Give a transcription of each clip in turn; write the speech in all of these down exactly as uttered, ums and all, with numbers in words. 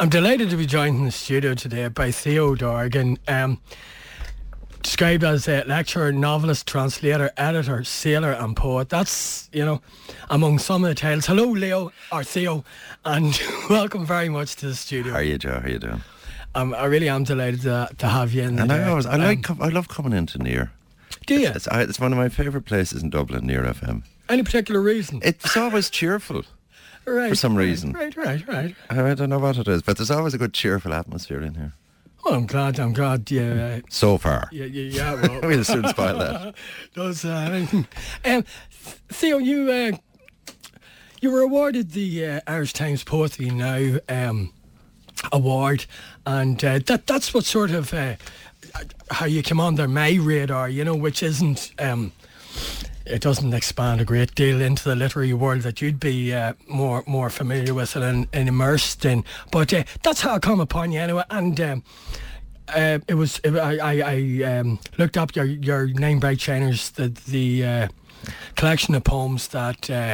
I'm delighted to be joined in the studio today by Theo Dorgan, um, described as a lecturer, novelist, translator, editor, sailor and poet. That's, you know, among some of the titles. Hello, Leo, or Theo, and welcome very much to the studio. How are you, Joe? How are you doing? Um, I really am delighted to, to have you in And there. I always, I Um, like, com- I love coming into Near. Do you? It's, it's, I, it's one of my favourite places in Dublin, Near F M. Any particular reason? It's always cheerful. Right, for some right, reason. Right, right, right. I, I don't know what it is, but there's always a good cheerful atmosphere in here. Well, I'm glad, I'm glad, yeah. Uh, So far. yeah, yeah, yeah, well. We'll soon spoil that. Those, uh, um, Theo, you, uh, you were awarded the uh, Irish Times Poetry Now um, award, and uh, that that's what sort of uh, how you came under my radar, you know, which isn't um, it doesn't expand a great deal into the literary world that you'd be uh, more more familiar with and, and immersed in, but uh, that's how I come upon you anyway. And um, uh, it was it, I I, I um, looked up your your Nine Bright Shiners, the the uh, collection of poems that Uh,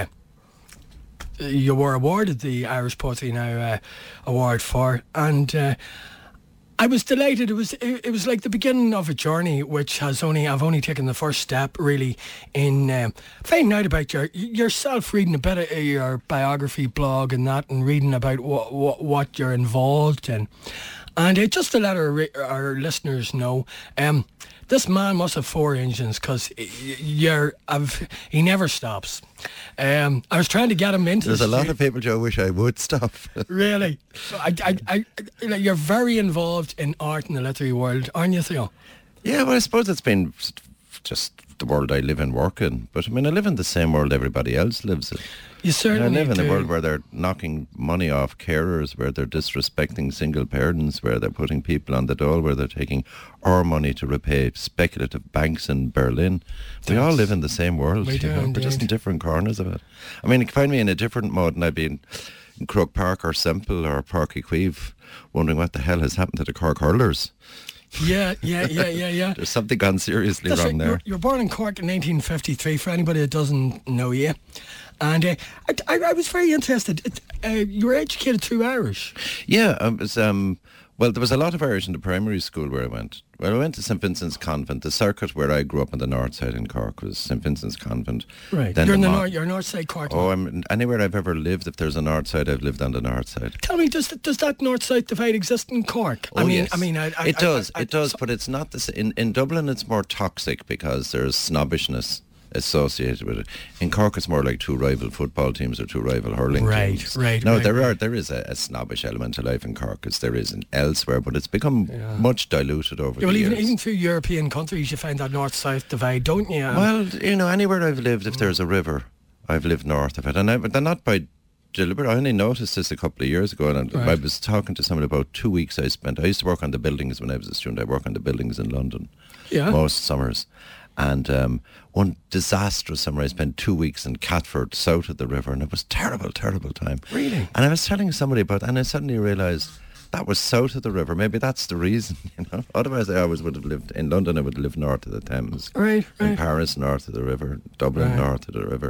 you were awarded the Irish Poetry Now uh, award for, and uh, I was delighted. It was it, it was like the beginning of a journey, which has only I've only taken the first step really in um, finding out about your yourself, reading a bit of your biography blog and that, and reading about what what, what you're involved in, and uh, just to let our our listeners know. Um, This man must have four engines, because you're. I've, he never stops. Um, I was trying to get him into. There's the a lot stu- of people, Joe, wish I would stop. Really, so I, I, I, you know, you're very involved in art and the literary world, aren't you, Theo? Yeah, well, I suppose it's been just the world I live and work in. But I mean, I live in the same world everybody else lives in. You certainly I live in do. a world where they're knocking money off carers, where they're disrespecting single parents, where they're putting people on the dole, where they're taking our money to repay speculative banks in Berlin. We all live in the same world. We you do, know, We're just in indeed. different corners of it. I mean, you can find me in a different mode, and I'd be in, in Croke Park or Semple or Park Equive, wondering what the hell has happened to the Cork hurlers. Yeah, yeah, yeah, yeah, yeah. There's something gone seriously That's wrong right. there. You're, you're born in Cork in nineteen fifty-tee, for anybody that doesn't know you. And uh, I, I, I was very interested. It, uh, you were educated through Irish. Yeah, it was, um, well, there was a lot of Irish in the primary school where I went. Well, I went to Saint Vincent's Convent. The circuit where I grew up on the north side in Cork was Saint Vincent's Convent. Right. Then you're in the Mo- north. You're north side Cork. Oh, I'm anywhere I've ever lived. If there's a north side, I've lived on the north side. Tell me, does does that north-south divide exist in Cork? Oh, I mean, yes. I mean, I, I, it does, I, I, it does, so- but it's not the s- in in Dublin. It's more toxic because there's snobbishness associated with it. In Cork, it's more like two rival football teams or two rival hurling Right, teams. right, No, right, there right. are there is a, a snobbish element to life in Cork, as there is in elsewhere, but it's become Yeah. much diluted over Yeah, well, the even years. even through European countries, you find that north-south divide, don't you? Well, you know, anywhere I've lived, if there's a river, I've lived north of it, and I, but they're not by deliberate. I only noticed this a couple of years ago, and I, Right. I was talking to someone about two weeks I spent. I used to work on the buildings when I was a student. I work on the buildings in London Yeah. most summers, and um, one disastrous summer I spent two weeks in Catford, south of the river, and it was terrible, terrible time. Really? And I was telling somebody about, and I suddenly realised that was south of the river. Maybe that's the reason, you know. Otherwise, I always would have lived in London. I would have lived north of the Thames. Right, In right. Paris, north of the river. Dublin, Right. north of the river.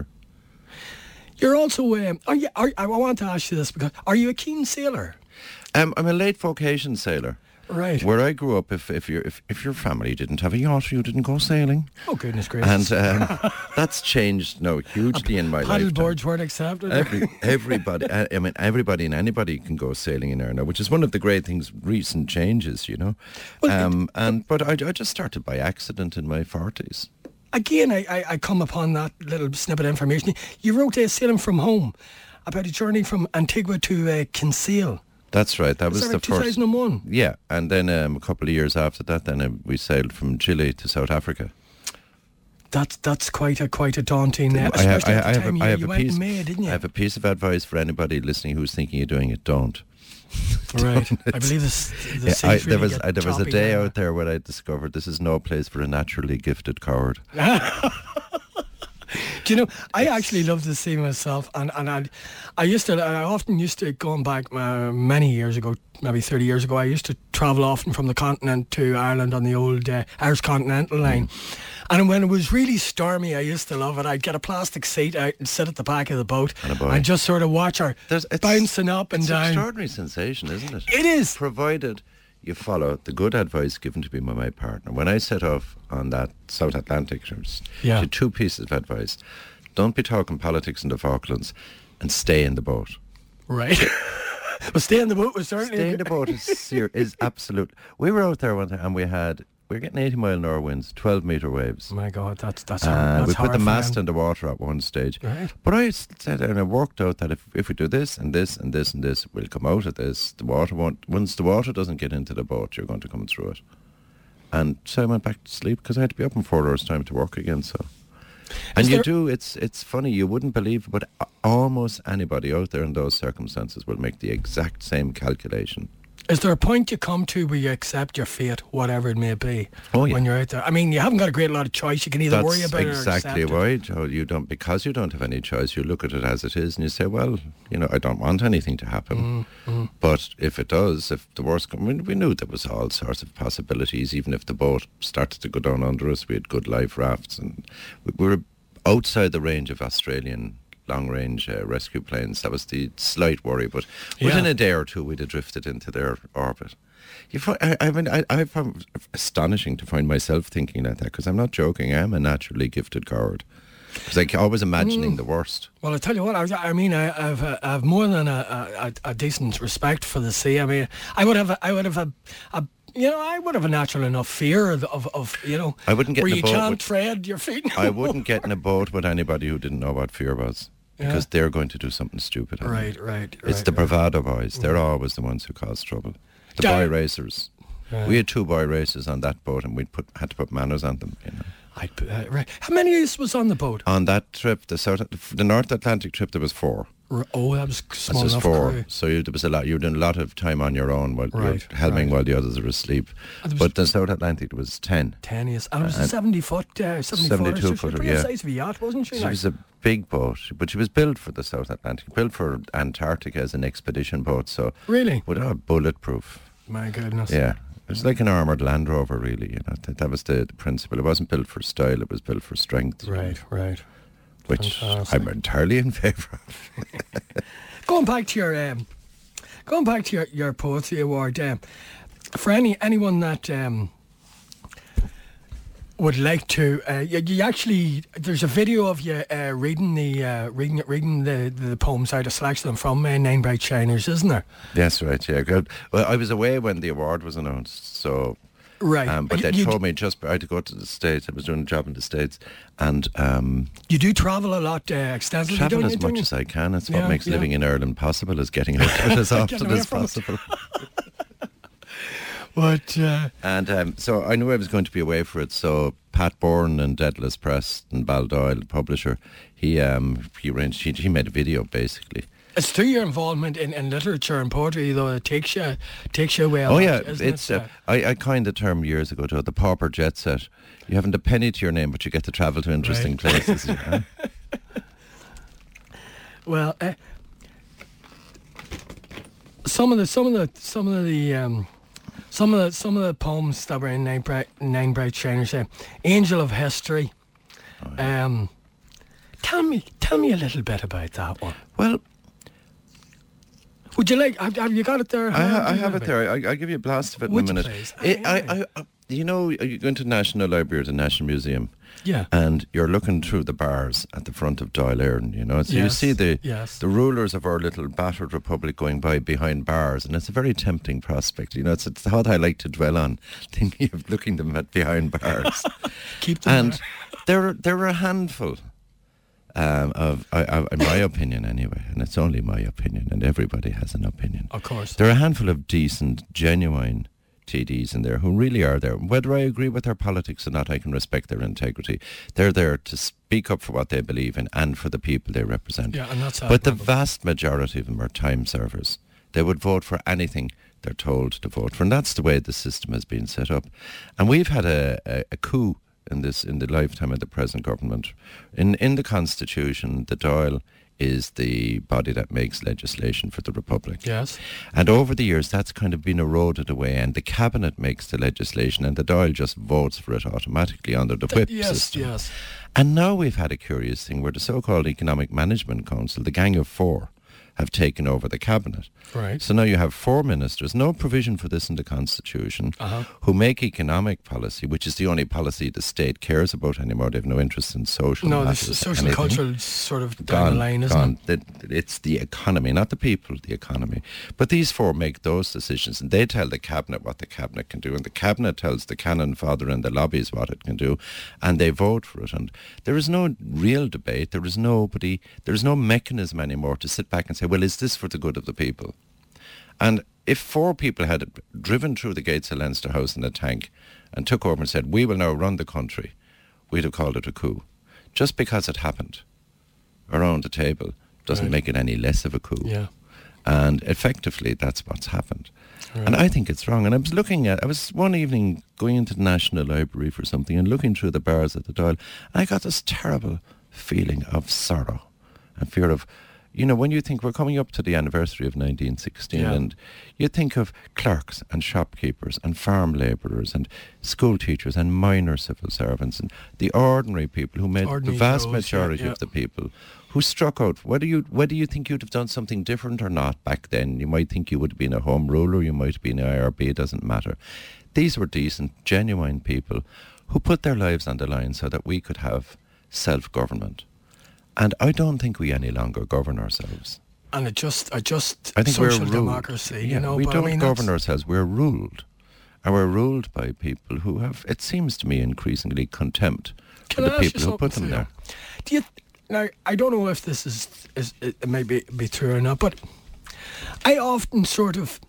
You're also. Um, are you? Are, I want to ask you this because are you a keen sailor? Um, I'm a late vocation sailor. Right. Where I grew up, if if your if, if your family didn't have a yacht, you didn't go sailing. Oh goodness gracious! And um, that's changed now hugely in my life. Paddle boards weren't accepted. Every, everybody, I, I mean, everybody and anybody can go sailing in there now, which is one of the great things, recent changes, you know. Well, it- um, and but I, I just started by accident in my forties. Again, I, I, I come upon that little snippet of information. You wrote a Sailing from Home about a journey from Antigua to uh, Kinsale. That's right. That Was was that the like first. two thousand one? Yeah, and then um, a couple of years after that, then uh, we sailed from Chile to South Africa. That's that's quite a quite a daunting. Uh, I have, especially I, at the I have, time a, you, I have you a went piece. in May, didn't you? I have a piece of advice for anybody listening who's thinking of doing it. Don't. Right. Don't. I believe this. The Yeah, seas I, really there was get I, there was a choppy day now. out there where I discovered this is no place for a naturally gifted coward. Do you know, I actually love the sea myself, and, and I I used to, I often used to, going back uh, many years ago, maybe thirty years ago, I used to travel often from the continent to Ireland on the old uh, Irish Continental line. Mm. And when it was really stormy, I used to love it. I'd get a plastic seat out and sit at the back of the boat and, and just sort of watch her bouncing up and it's down. It's an extraordinary sensation, isn't it? It is. Provided you follow the good advice given to me by my partner. When I set off on that South Atlantic trip, yeah. two pieces of advice. Don't be talking politics in the Falklands and stay in the boat. Right. Well, stay in the boat was certainly... Stay in the boat is, ser- is absolute. We were out there one time and we had... We were getting eighty mile an hour winds, twelve metre waves. Oh my God, that's that's, uh, hard, that's we put the mast then. in the water at one stage. Right. But I said, and I worked out that if, if we do this and this and this and this, we'll come out of this. The water won't... Once the water doesn't get into the boat, you're going to come through it. And so I went back to sleep because I had to be up in four hours' time to work again, so... And Is you there- do, it's it's funny, you wouldn't believe it, but almost anybody out there in those circumstances will make the exact same calculation. Is there a point you come to where you accept your fate, whatever it may be, Oh, yeah. when you're out there? I mean, you haven't got a great lot of choice. You can either That's worry about exactly it or accept why, Joe. You don't, because you don't have any choice, you look at it as it is and you say, well, you know, I don't want anything to happen. Mm, mm. But if it does, if the worst comes, I mean, we knew there was all sorts of possibilities. Even if the boat started to go down under us, we had good life rafts. And we, we were outside the range of Australian long-range uh, rescue planes. That was the slight worry. But Yeah. within a day or two, we'd have drifted into their orbit. You find, I, I mean, I, I found it astonishing to find myself thinking like that, because I'm not joking. I'm a naturally gifted coward. Because like always imagining Mm. the worst. Well, I tell you what, I, I mean, I, I've uh, I've more than a, a, a decent respect for the sea. I mean, I would have, a, I would have a, a, you know, I would have a natural enough fear of, of, of you know, I wouldn't get where in a you boat can't with- tread your feet. I wouldn't get in a boat with anybody who didn't know what fear was, because Yeah. they're going to do something stupid. I Right, think. right, It's right, the right. bravado boys. They're always the ones who cause trouble. The Da- boy racers. Yeah. We had two boy races on that boat, and we put had to put manners on them. You know. I'd put- uh, right. How many of us was on the boat? On that trip, the South, the North Atlantic trip, there was four. R- Oh, that was small This is enough four. crew. So you, there was a lot. You were doing a lot of time on your own while Right, you're helming right. while the others are asleep. And there was- But the South Atlantic there was ten. Ten years, and it was a And seventy foot, uh, seventy-four. seventy-two so she was footer, pretty yeah. the size of a yacht, wasn't she? She like? was a big boat, but she was built for the South Atlantic, built for Antarctica as an expedition boat. So Really? with all bulletproof. My goodness. Yeah. It was like an armoured Land Rover, really. You know, that, that was the, the principle. It wasn't built for style; it was built for strength. Right, right. Which Fantastic. I'm entirely in favour of. Going back to your, um, going back to your, your poetry award, um, for any anyone that um, would like to, uh, you, you actually, there's a video of you uh, reading the uh, reading reading the, the poems out, a selection of them from uh, Nine Bright Shiners, isn't there? Yes, right. Yeah. Good. Well, I was away when the award was announced, so. Right. Um, but You- they you, told me just I had to go to the States. I was doing a job in the States, and um, you do travel a lot uh, extensively, travel don't as you? much don't as I can. It's Yeah, what makes yeah. living in Ireland possible, is getting out of it as often away as from it. possible. But uh, And um, so I knew I was going to be away for it. So Pat Bourne and Daedalus Press and Baldoyle, the publisher, he um, he arranged. He, he made a video basically. it's through your involvement in, in literature and poetry, though, it takes you takes you away. a Oh lot, yeah, isn't it's. it? Uh, I, I coined the term years ago to the pauper jet set. You haven't a penny to your name, but you get to travel to interesting Right. places. You know? Well, uh, some of the some of the some of the um, some of the some of the poems that were in Nine Bright Nine Bright Shiners, uh, "Angel of History." Oh, Um, tell me, tell me a little bit about that one. Well, Would you like? Have, have you got it there? I, ha- I have it there. I, I'll give you a blast of it Would you in a minute. please? It, Aye, I, I, I, you know, you go into the National Library or the National Museum, Yeah. and you're looking through the bars at the front of Dáil Éireann, you know. So you Yes, see the yes. the rulers of our little battered republic going by behind bars, and it's a very tempting prospect. You know, it's a thought I like to dwell on, thinking of looking them at behind bars. Keep them and there. there, there are a handful. Um, of, I, I, in my opinion anyway, and it's only my opinion, and everybody has an opinion. Of course. There are a handful of decent, genuine T Ds in there who really are there. Whether I agree with their politics or not, I can respect their integrity. They're there to speak up for what they believe in and for the people they represent. Yeah, and that's But the admirable. vast majority of them are time servers. They would vote for anything they're told to vote for, and that's the way the system has been set up. And we've had a, a, a coup in this in the lifetime of the present government. In in the Constitution, the Dáil is the body that makes legislation for the Republic. Yes. And over the years, that's kind of been eroded away, and the Cabinet makes the legislation, and the Dáil just votes for it automatically under the whip yes, system. Yes, And now we've had a curious thing where the so-called Economic Management Council, the Gang of Four, have taken over the Cabinet. Right. So now you have four ministers, no provision for this in the Constitution, Uh-huh. who make economic policy, which is the only policy the state cares about anymore. They have no interest in social No, matters. this social anything. cultural sort of down Gone, the line, isn't gone. it? The- It's the economy, not the people, the economy. But these four make those decisions, and they tell the Cabinet what the Cabinet can do, and the Cabinet tells the cannon fodder and the lobbies what it can do, and they vote for it. And there is no real debate. There is nobody. There is no mechanism anymore to sit back and say, well, is this for the good of the people? And if four people had driven through the gates of Leinster House in a tank and took over and said, we will now run the country, we'd have called it a coup. Just because it happened around the table doesn't Right. make it any less of a coup. Yeah. And effectively, that's what's happened. Right. And I think it's wrong. And I was looking at, I was one evening going into the National Library for something and looking through the bars at the Dáil, and I got this terrible feeling of sorrow and fear of, you know, when you think we're coming up to the anniversary of nineteen sixteen, Yeah. and you think of clerks and shopkeepers and farm labourers and school teachers and minor civil servants and the ordinary people who made Ordinary the vast Joes, yeah, majority yeah. of the people who struck out. Whether you whether you think you'd have done something different or not back then, you might think you would have been a home ruler, you might have been an I R B, it doesn't matter. These were decent, genuine people who put their lives on the line so that we could have self-government. And I don't think we any longer govern ourselves. And it just, I just I think social we're ruled. democracy, Yeah, you know. we but don't I mean, govern that's- ourselves. We're ruled, and we're ruled by people who have, it seems to me, increasingly contempt Can for I the ask you people who put something, them there. Theo? Do you now? I don't know if this is is it may be, be true or not, but I often sort of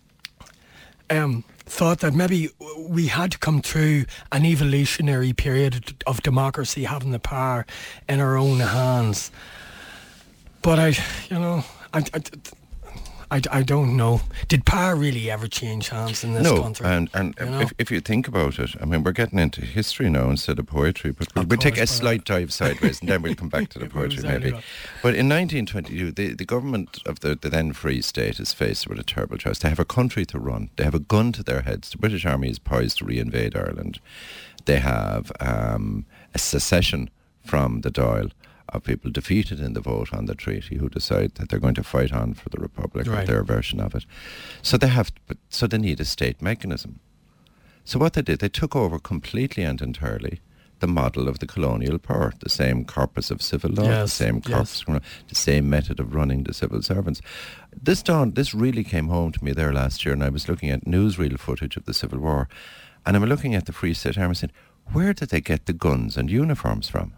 um, thought that maybe we had to come through an evolutionary period of democracy, having the power in our own hands. But I, you know, I. I I, I don't know. Did power really ever change hands in this No, country? and, and You know? if, if you think about it, I mean, we're getting into history now instead of poetry, but we'll, Of we'll take a course, but, uh, slight dive sideways and then we'll come back to the poetry Exactly maybe. right. But in nineteen twenty-two, the, the government of the, the then Free State is faced with a terrible choice. They have a country to run. They have a gun to their heads. The British Army is poised to reinvade Ireland. They have um, a secession from the Dáil of people defeated in the vote on the treaty who decide that they're going to fight on for the Republic or Right. their version of it. So they have, but so they need a state mechanism. So what they did, they took over completely and entirely the model of the colonial power, the same corpus of civil law, the Yes, same corpus, yes. of criminal- the same method of running the civil servants. This dawned, this really came home to me there last year, and I was looking at newsreel footage of the Civil War, and I'm looking at the Free State Army saying, where did they get the guns and uniforms from?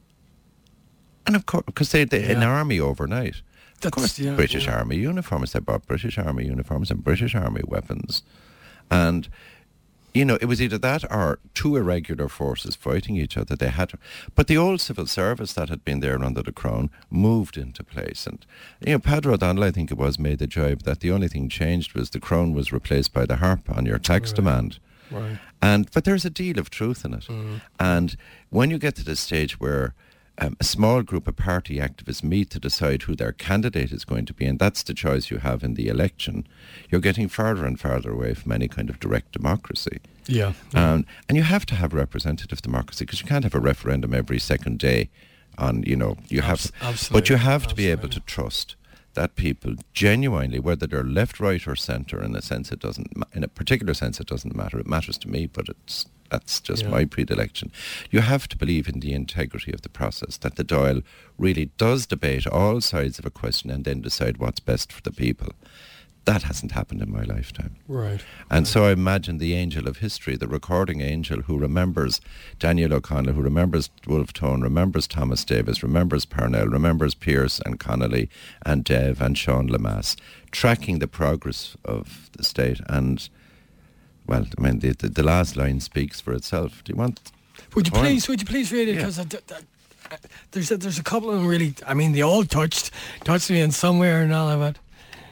And of course, because they, they an Yeah. army overnight. Of That's- course, yeah, British yeah. Army uniforms. They bought British Army uniforms and British Army weapons, and you know it was either that or two irregular forces fighting each other. They had, to, but the old civil service that had been there under the Crown moved into place, and you know Padre O'Donnell, I think it was, made the jibe that the only thing changed was the Crown was replaced by the harp on your tax Right. demand. Right. And but there's a deal of truth in it. Mm. And when you get to the stage where um, a small group of party activists meet to decide who their candidate is going to be, and that's the choice you have in the election, you're getting farther and farther away from any kind of direct democracy. Yeah. Um, and you have to have representative democracy because you can't have a referendum every second day on, you know, you Abs- have, absolutely, but you have to be able to absolutely. trust that people genuinely, whether they're left, right or centre, in a sense it doesn't, ma- in a particular sense it doesn't matter. It matters to me, but it's, that's just Yeah. my predilection. You have to believe in the integrity of the process, that the Dáil really does debate all sides of a question and then decide what's best for the people. That hasn't happened in my lifetime. Right. And so I imagine the angel of history, the recording angel who remembers Daniel O'Connell, who remembers Wolfe Tone, remembers Thomas Davis, remembers Parnell, remembers Pearse and Connolly and Dev and Sean Lemass, tracking the progress of the state. And, well, I mean, the, the, the last line speaks for itself. Do you want... Would you Go on. please? Would you please read it? Yeah. Because there's a, there's a couple of them really. I mean, they all touched touched me in some way or another. But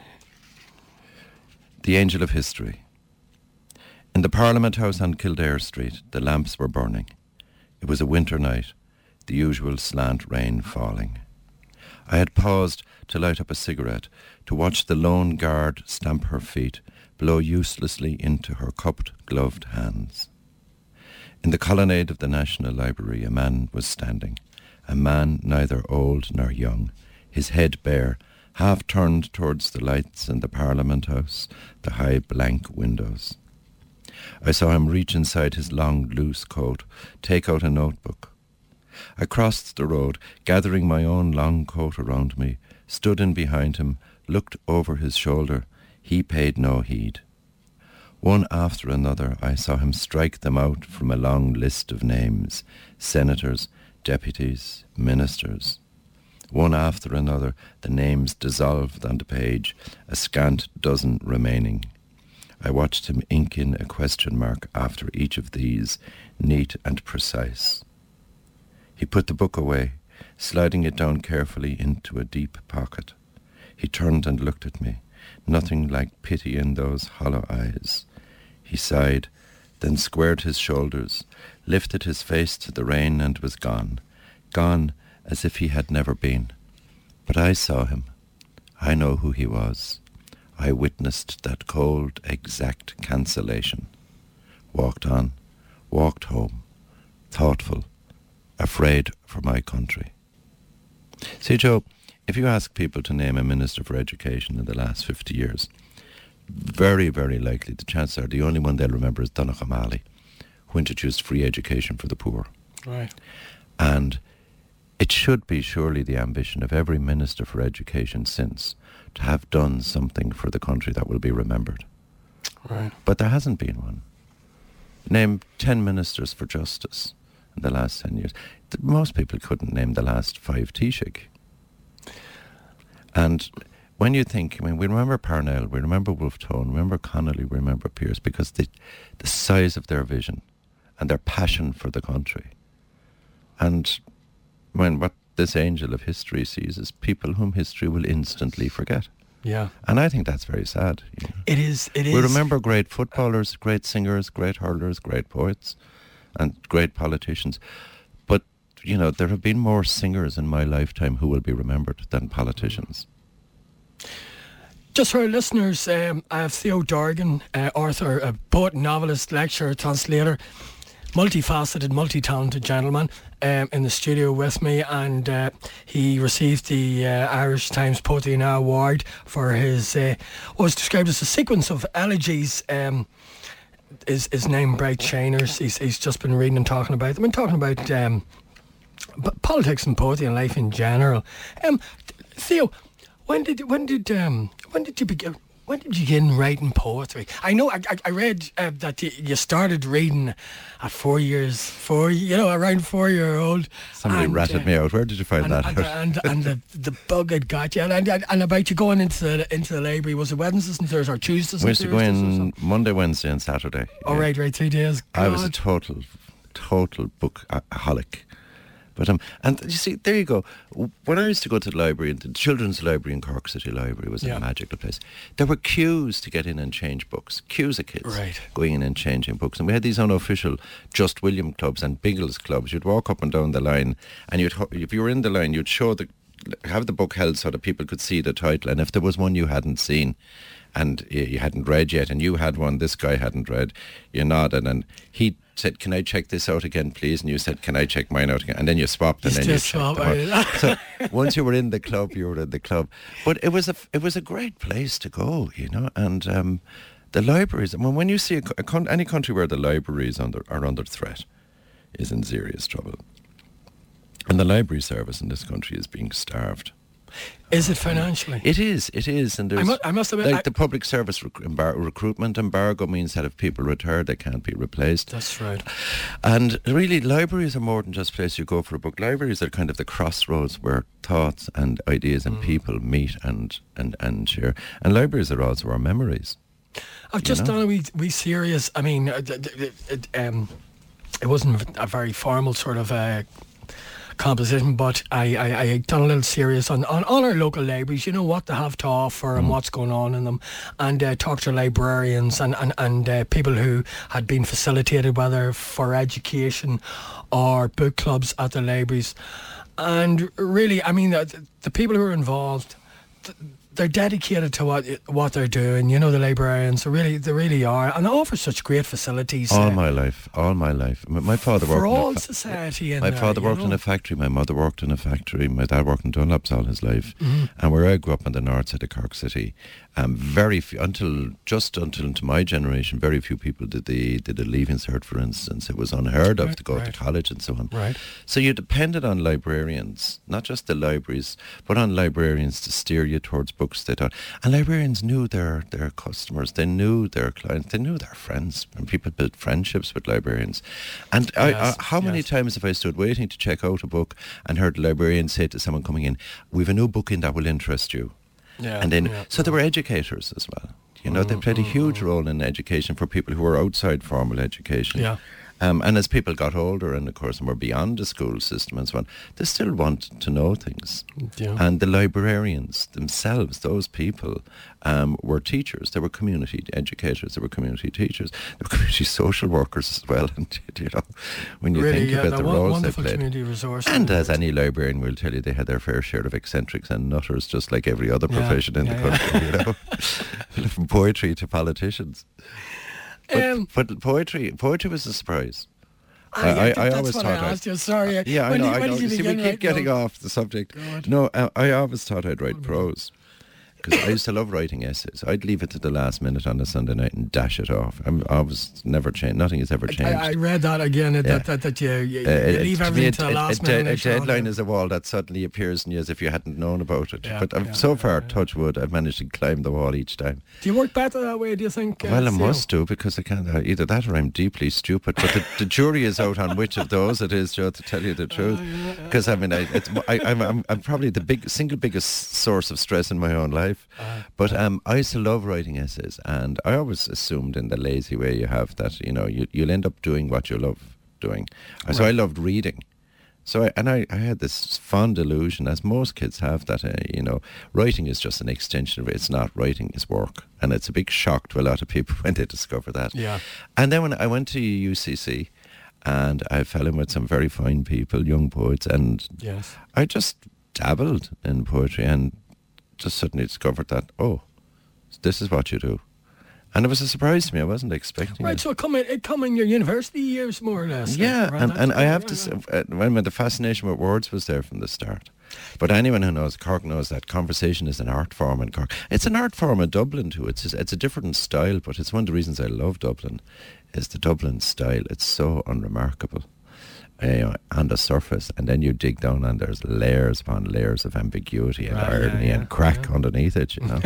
The angel of history. In the Parliament House on Kildare Street, the lamps were burning. It was a winter night, the usual slant rain falling. I had paused to light up a cigarette, to watch the lone guard stamp her feet, blow uselessly into her cupped, gloved hands. In the colonnade of the National Library a man was standing, a man neither old nor young, his head bare, half turned towards the lights in the Parliament House, the high blank windows. I saw him reach inside his long, loose coat, take out a notebook. I crossed the road, gathering my own long coat around me, stood in behind him, looked over his shoulder. He paid no heed. One after another I saw him strike them out from a long list of names, senators, deputies, ministers. One after another the names dissolved on the page, a scant dozen remaining. I watched him ink in a question mark after each of these, neat and precise. He put the book away, sliding it down carefully into a deep pocket. He turned and looked at me, nothing like pity in those hollow eyes. He sighed, then squared his shoulders, lifted his face to the rain and was gone, gone as if he had never been. But I saw him. I know who he was. I witnessed that cold, exact cancellation. Walked on, walked home, thoughtful, afraid for my country. See, Joe, if you ask people to name a Minister for Education in the last fifty years, very, very likely the chances are the only one they'll remember is Donogh O'Malley, who introduced free education for the poor. Right. And it should be surely the ambition of every Minister for Education since to have done something for the country that will be remembered. Right. But there hasn't been one. Name ten Ministers for Justice in the last ten years. Most people couldn't name the last five Taoiseach. And when you think, I mean, we remember Parnell, we remember Wolfe Tone, we remember Connolly, we remember Pearse, because the, the size of their vision and their passion for the country. And when what this angel of history sees is people whom history will instantly forget. Yeah. And I think that's very sad. You know. It is, it is. We remember great footballers, great singers, great hurlers, great poets, and great politicians. But, you know, there have been more singers in my lifetime who will be remembered than politicians. Just for our listeners, um, I have Theo Dorgan, uh, author, a poet, novelist, lecturer, translator, multifaceted, multi-talented gentleman um, in the studio with me, and uh, he received the uh, Irish Times Poetry Now Award for his, uh, what was described as a sequence of elegies. Um, his, his name, Bright Shiners, he's, he's just been reading and talking about them and talking about um, p- politics and poetry and life in general. Um, Theo, when did when did um, when did you begin? When did you begin writing poetry? I know I, I, I read uh, that you, you started reading at four years, four you know around four year old. Somebody and, ratted uh, me out. Where did you find and, that and, out? And, and, and the, the bug had got you. And, and, and about you going into the, into the library, was it Wednesdays and Thursdays or Tuesdays We and used to Thursdays? go or in something? Monday, Wednesday and Saturday. Oh, yeah. right, right, three days. I was a God. total, total bookaholic. But um, and you see, there you go. When I used to go to the library, the Children's Library in Cork City Library was Yeah. a magical place. There were queues to get in and change books. Queues of kids Right. going in and changing books. And we had these unofficial Just William clubs and Biggles clubs. You'd walk up and down the line, and you'd ho- if you were in the line, you'd show the have the book held so that people could see the title. And if there was one you hadn't seen, and you you hadn't read yet, and you had one this guy hadn't read, you nodded, and he said, "Can I check this out again, please?" And you said, "Can I check mine out again?" And then you swapped, and You then you still checked swap, them out. So once you were in the club, you were in the club. But it was a it was a great place to go, you know. And um, the libraries. I mean, when you see a, a con- any country where the libraries under are under threat, is in serious trouble. And the library service in this country is being starved. Is it financially? It is, it is, and there's I mu- I must admit, like I- the public service rec- embar- recruitment embargo means that if people retire, they can't be replaced. That's right. And really, libraries are more than just a place you go for a book. Libraries are kind of the crossroads where thoughts and ideas and people meet and, and, and share. And libraries are also our memories. I've just know? done a wee, wee serious. I mean, uh, d- d- d- it, um, it wasn't a very formal sort of uh, composition, but I, I, I done a little series on, on, on our local libraries, you know, what they have to offer and what's going on in them, and uh, talk to librarians and, and, and uh, people who had been facilitated, whether for education or book clubs at the libraries. And really, I mean, the, the people who are involved, th- they're dedicated to what what they're doing. You know, the librarians, they really, they really are, and they offer such great facilities. All uh, my life, all my life. M- My father for worked. in a all fa- society. In My there, father you worked know. in a factory. My mother worked in a factory. My dad worked in Dunlop's all his life. Mm-hmm. And where I grew up in the north side of Cork City, um, very few, until just until into my generation, very few people did the did a leaving cert. For instance, it was unheard of Right, to go right. to college and so on. Right. So you depended on librarians, not just the libraries, but on librarians to steer you towards books they thought. And librarians knew their, their customers, they knew their clients, they knew their friends, and people built friendships with librarians. And I, Yes, I, how many yes. times have I stood waiting to check out a book and heard the librarian say to someone coming in, "We've a new book in that will interest you." Yeah, And then, yeah. so they were educators as well. You know, they played a huge role in education for people who were outside formal education. Yeah. Um, and as people got older and, of course, and were beyond the school system and so on, they still want to know things. Yeah. And the librarians themselves, those people, um, were teachers. They were community educators. They were community teachers. They were community social workers as well. And, you know, when you Really, think yeah, about they're the won- roles they wonderful played. community resource. And as any librarian will tell you, they had their fair share of eccentrics and nutters, just like every other Yeah, profession in yeah, the yeah. country, you know, from poetry to politicians. But, Um, but poetry, poetry was a surprise. Ah, I- yeah, I- th- I that's always what thought I I- asked you. Sorry. Yeah, when I know. Did, I when know. Did you See, we begin keep writing getting those? off the subject. Go on. No, I, I always thought I'd write prose. Because I used to love writing essays. I'd leave it to the last minute on a Sunday night and dash it off. I'm, I was never changed. Nothing has ever changed. I, I read that again. That, Yeah. that, that you, you, Uh, you it- leave to me, everything a- to the a- last a, minute. de- and a make sure deadline that- is a wall that suddenly appears in you as if you hadn't known about it. Yeah, but I've, yeah, so yeah, far, yeah. touch wood, I've managed to climb the wall each time. Do you work better that way? Do you think? uh, Well, I Theo? must do, because I can't. Uh, either that or I'm deeply stupid. But the, the jury is out on which of those it is, Joe, to tell you the truth. Because I mean, I, it's, I, I'm, I'm, I'm probably the big single biggest source of stress in my own life. But um, I used to love writing essays, and I always assumed in the lazy way you have that, you know, you, you'll end up doing what you love doing. Uh, So I Right. loved reading. So I, and I, I had this fond illusion, as most kids have, that uh, you know, writing is just an extension of it. It's not. Writing is work, and it's a big shock to a lot of people when they discover that. Yeah. And then when I went to U C C, and I fell in with some very fine people, young poets, and Yes. I just dabbled in poetry, and just suddenly discovered that, oh, this is what you do. And it was a surprise to me. I wasn't expecting Right, it. so it come in, it come in your university years, more or less. Yeah, Around and, that and I time, have yeah, to say, yeah. uh, well, the fascination with words was there from the start. But anyone who knows Cork knows that conversation is an art form in Cork. It's an art form in Dublin too. It's it's a different style, but it's one of the reasons I love Dublin, is the Dublin style. It's so unremarkable. Uh, you know, on the surface, and then you dig down and there's layers upon layers of ambiguity and Right, yeah, irony yeah, and crack yeah. underneath it, you know.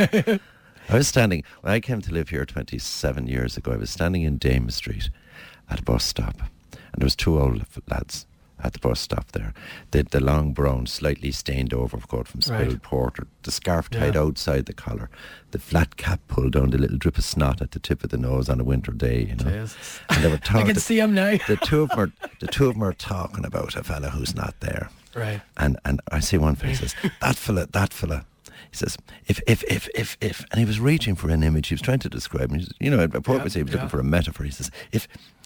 I was standing, when I came to live here twenty-seven years ago, I was standing in Dame Street at a bus stop, and there was two old f- lads at the bus stop there. The, the long brown, slightly stained overcoat from spilled Right. porter, the scarf tied Yeah. outside the collar, the flat cap pulled down, the little drip of snot at the tip of the nose on a winter day, you know. Jesus. And they were I talking. can see him now. The two of them are, the two of them are talking about a fella who's not there. Right. And and I see one face says, that fella, that fella. He says, if, if, if, if, if. And he was reaching for an image. He was trying to describe it. You know, a poet Yeah, would say he was looking yeah. for a metaphor. He says, if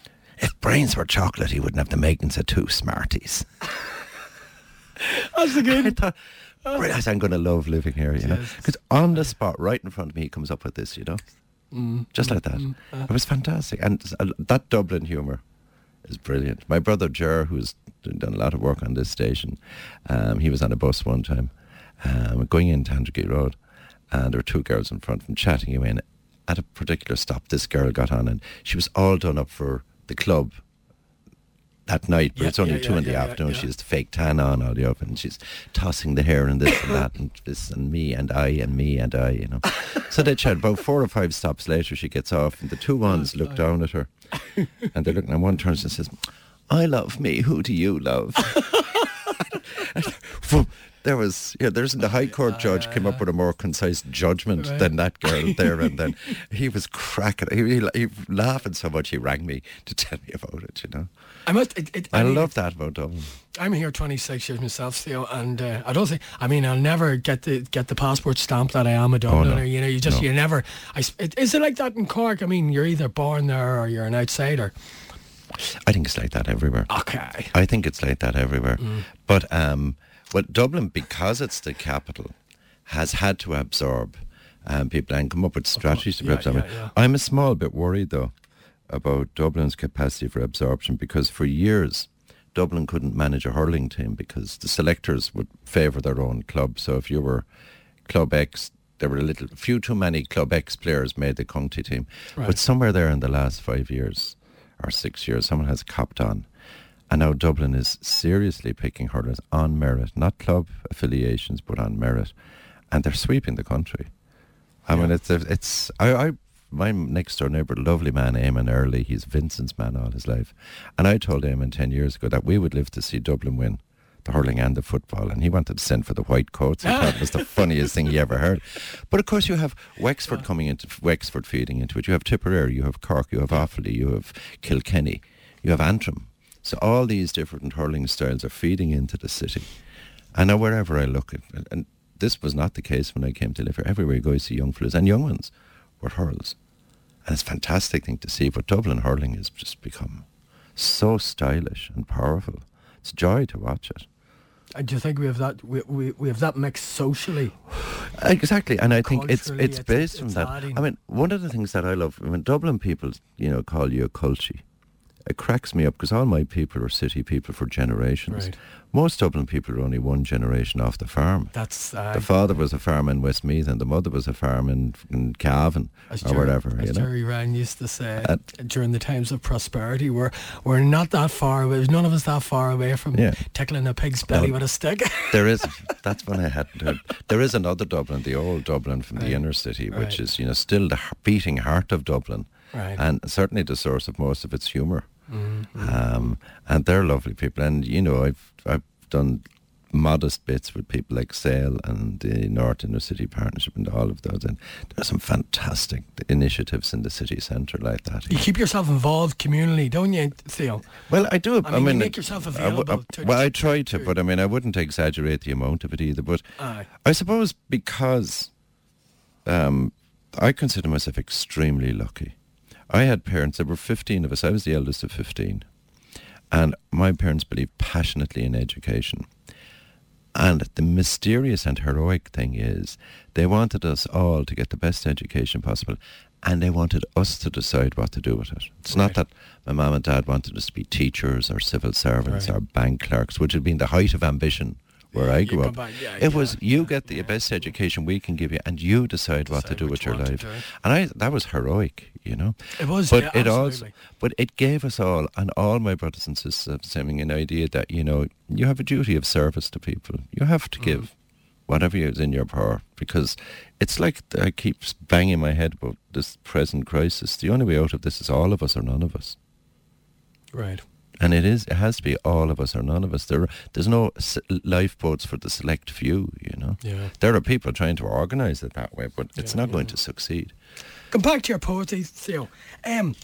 if brains were chocolate, he wouldn't have the makings of two Smarties. That's a I good. thought, "Brilliant, I'm going to love living here, you know. Yes. Because on the spot, right in front of me, he comes up with this, you know. Mm, Just like that. It was fantastic. And s- uh, that Dublin humour is brilliant. My brother Ger, who's d- done a lot of work on this station, um, he was on a bus one time, um, going into Tandragee Road, and there were two girls in front of him chatting away. And at a particular stop, this girl got on, and she was all done up for the club that night, but Yeah, it's only yeah, two yeah, in the yeah, afternoon. yeah. She has the fake tan on all the up, and she's tossing the hair and this and that, and this and me and I and me and I, you know. So they chat. About four or five stops later, she gets off, and the two ones look down at her, and they're looking, and one turns and says, "I love me. Who do you love?" There was, yeah, there's the High Court judge came up with a more concise judgment Right. than that girl there, and then he was cracking. He, he, he laughing so much he rang me to tell me about it. You know, I must. It, it, I, I mean, love that about Dublin. I'm here twenty-six years myself, Theo, and uh, I don't think. I mean, I'll never get the get the passport stamp that I am a Dubliner. Oh, no. You know, you just No. you never. I, s- it, is it like that in Cork? I mean, you're either born there or you're an outsider. I think it's like that everywhere. Okay. I think it's like that everywhere. Mm. But um, well, Dublin, because it's the capital, has had to absorb um, people and come up with strategies to yeah, absorb. yeah, yeah. I'm a small bit worried though about Dublin's capacity for absorption, because for years Dublin couldn't manage a hurling team because the selectors would favour their own club. So if you were Club X, there were a little, few too many Club X players made the county team. Right. But somewhere there in the last five years or six years, someone has copped on. And now Dublin is seriously picking hurlers on merit, not club affiliations, but on merit. And they're sweeping the country. I Yeah. mean, it's, it's I, I, my next door neighbour, lovely man, Eamon Early, he's Vincent's man all his life. And I told Eamon ten years ago that we would live to see Dublin win the hurling and the football, and he wanted to send for the white coats. I thought it was the funniest thing he ever heard. But of course you have Wexford coming into, Wexford feeding into it. You have Tipperary, you have Cork, you have Offaly, you have Kilkenny, you have Antrim. So all these different hurling styles are feeding into the city. And now wherever I look, and, and this was not the case when I came to live here. Everywhere you go, you see young fellas and young ones with hurls. And it's a fantastic thing to see, but Dublin hurling has just become so stylish and powerful. It's a joy to watch it. And do you think we have that? We, we, we have that mix socially. Exactly, and I think it's Culturally, it's it's- based it's from that. adding- I mean, one of the things that I love, I mean, Dublin people, you know, call you a culture. It cracks me up because all my people are city people for generations. Right. Most Dublin people are only one generation off the farm. That's uh, The father was a farm in Westmeath and the mother was a farm in, in Cavan as or Jerry, whatever. as You know? Jerry Ryan used to say Uh, during the times of prosperity, we're we're not that far away. None of us that far away from Yeah. tickling a pig's belly No. with a stick. There is, that's when I hadn't heard. There is another Dublin, the old Dublin from Right. the inner city, which Right. is, you know, still the h- beating heart of Dublin. Right. And certainly the source of most of its humour. Mm-hmm. Um, and they're lovely people. And, you know, I've I've done modest bits with people like Sale and the North Inner City Partnership and all of those. And there's some fantastic initiatives in the city centre like that. You keep yourself involved communally, don't you, Theo? Well, I do. I mean, you make yourself I w- available I- to- well, I to- try to, to- but I mean, I wouldn't exaggerate the amount of it either. But Aye. I suppose because um, I consider myself extremely lucky. I had parents, there were fifteen of us, I was the eldest of fifteen. And my parents believed passionately in education. And the mysterious and heroic thing is they wanted us all to get the best education possible, and they wanted us to decide what to do with it. It's not Right. that my mum and dad wanted us to be teachers or civil servants Right. or bank clerks, which had been the height of ambition where I You grew go up. back, yeah, it yeah, was, you yeah, get the yeah. best education we can give you, and you decide what to Decide do what with you your want to life. do. And I, that was heroic, you know. It was, But yeah, it also, absolutely. but it gave us all, and all my brothers and sisters, having an idea that, you know, you have a duty of service to people. You have to give whatever is in your power, because it's like I keep banging my head about this present crisis. The only way out of this is all of us or none of us. Right. And it is, it has to be all of us or none of us. There, there's no s- lifeboats for the select few, you know. Yeah. There are people trying to organise it that way, but it's Yeah, not yeah. going to succeed. Come back to your poetry, Theo. Um,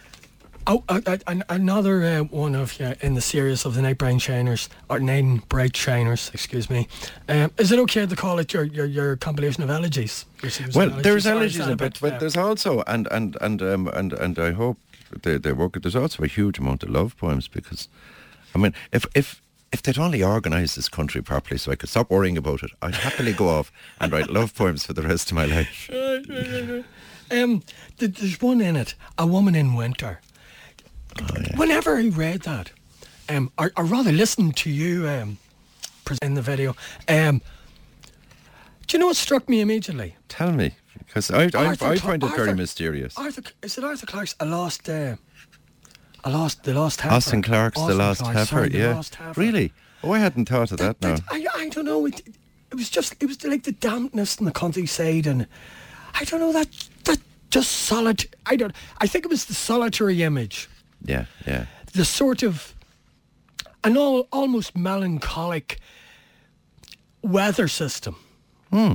oh, uh, uh, an- another uh, one of you in the series of the Night Bright Shiners, or Nine Bright Shiners, excuse me. Um, is it okay to call it your, your, your compilation of elegies? Your series of Well, there's or is allergies that in a it, but, bit, but uh, there's also, and and and um, and and I hope they they work. There's also a huge amount of love poems, because, I mean, if if if they'd only organised this country properly, so I could stop worrying about it, I'd happily go off and write love poems for the rest of my life. Um, th- there's one in it, A Woman in Winter. Whenever I read that, um, or, or rather listened to you um, present in the video, um, do you know what struck me immediately? Tell me, because I I, Arthur I Cla- find it very Arthur- mysterious. Arthur, is it Arthur Clarke's A Lost, uh, A Lost, The Lost Heifer? Austin Clark's The Austin Lost Clarke, Heifer, sorry, The yeah. Lost Heifer. Really? Oh, I hadn't thought of that, now. That- I, I don't know. It, it was just, it was like the dampness in the countryside, and I don't know, that that just solid. I don't. I think it was the solitary image, Yeah, yeah. the sort of an all, almost melancholic weather system. Hmm.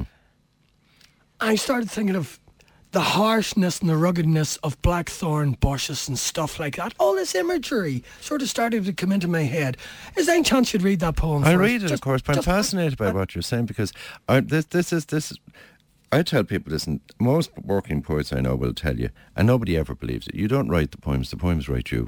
I started thinking of the harshness and the ruggedness of blackthorn bushes and stuff like that. All this imagery sort of started to come into my head. Is there any chance you'd read that poem? I'll for us? read it, Just- of course, but I'm just- fascinated by uh, what you're saying because I, this, this is this. Is, I tell people, listen, most working poets I know will tell you, and nobody ever believes it. You don't write the poems; the poems write you.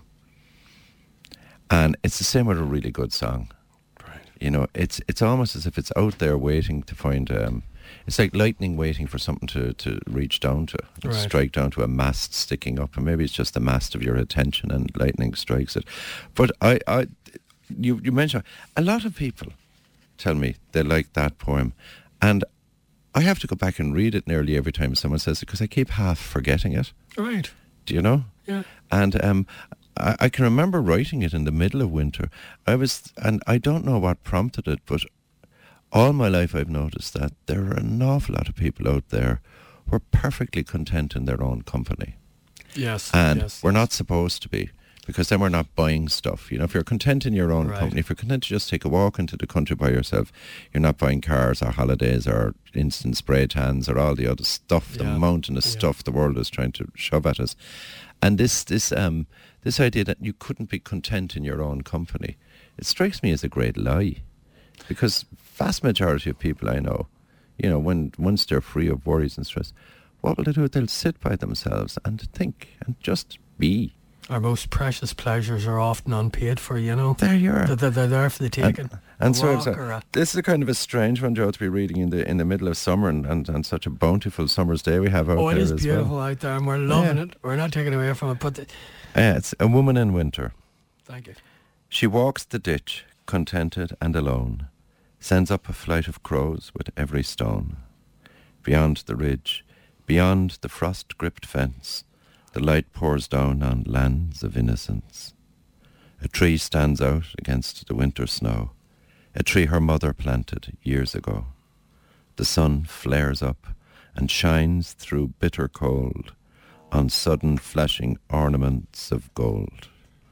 And it's the same with a really good song. Right. You know, it's it's almost as if it's out there waiting to find. Um, it's like lightning waiting for something to, to reach down to, and Right. strike down to a mast sticking up, and maybe it's just the mast of your attention, and lightning strikes it. But I, I, you you mentioned a lot of people tell me they like that poem, and I have to go back and read it nearly every time someone says it because I keep half forgetting it. Right. Do you know? Yeah. And um, I, I can remember writing it in the middle of winter. I was, and I don't know what prompted it, but all my life I've noticed that there are an awful lot of people out there who are perfectly content in their own company. Yes. And yes, we're yes. not supposed to be, because then we're not buying stuff. You know, if you're content in your own Right. company, if you're content to just take a walk into the country by yourself, you're not buying cars or holidays or instant spray tans or all the other stuff, the Yeah. mountain of Yeah. stuff the world is trying to shove at us. And this this um this idea that you couldn't be content in your own company, it strikes me as a great lie. Because vast majority of people I know, you know, when once they're free of worries and stress, what will they do? They'll sit by themselves and think and just be. Our most precious pleasures are often unpaid for, you know. There you are. They're, they're, they're there for the taking. And, and A so walk it's a- or a- this is a kind of a strange one, Joe, to be reading in the in the middle of summer and, and, and such a bountiful summer's day we have out Oh, it there is as beautiful well. out there, and we're loving Yeah. it. We're not taking away from it, but the, Yeah, it's a woman in winter. thank you. She walks the ditch, contented and alone, sends up a flight of crows with every stone. Beyond the ridge, beyond the frost-gripped fence, the light pours down on lands of innocence. A tree stands out against the winter snow, a tree her mother planted years ago. The sun flares up and shines through bitter cold on sudden flashing ornaments of gold.